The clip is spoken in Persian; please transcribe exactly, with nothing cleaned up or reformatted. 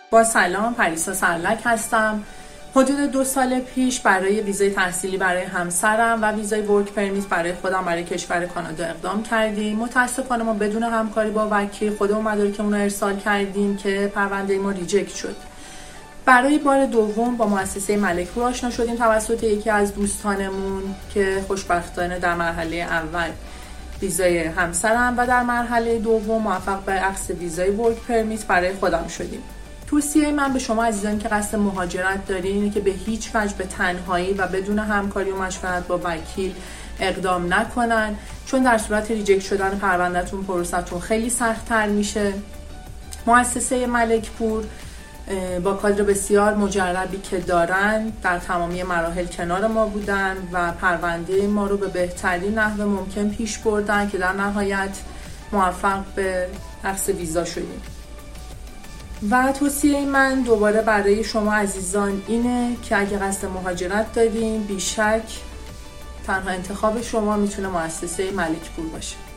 با سلام، پریسا سرلک هستم. حدود دو سال پیش برای ویزای تحصیلی برای همسرم و ویزای ورک پرمیت برای خودم برای کشور کانادا اقدام کردیم. متاسفانه ما بدون همکاری با وکیل خودمون مدارکمون رو ارسال کردیم که پرونده ما ریجکت شد. برای بار دوم با مؤسسه ملک‌پور آشنا شدیم توسط یکی از دوستانمون که خوشبختانه در مرحله اول ویزای همسرم و در مرحله دوم موفق به اخذ ویزای ورک پرمیت برای خودم شدیم. توصیه من به شما عزیزانی که قصد مهاجرت دارین اینه که به هیچ وجه به تنهایی و بدون همکاری و مشورت با وکیل اقدام نکنن، چون در صورت ریجکت شدن پروندهتون پروسه‌تون خیلی سخت‌تر میشه. مؤسسه ملک‌پور با کادر بسیار مجربی که دارن در تمامی مراحل کنار ما بودن و پرونده ما رو به بهترین نحو ممکن پیش بردن که در نهایت موفق به اخذ ویزا شدیم. و توصیه من دوباره برای شما عزیزان اینه که اگه قصد مهاجرت دارین بیشک تنها انتخاب شما میتونه مؤسسه ملک‌پور باشه.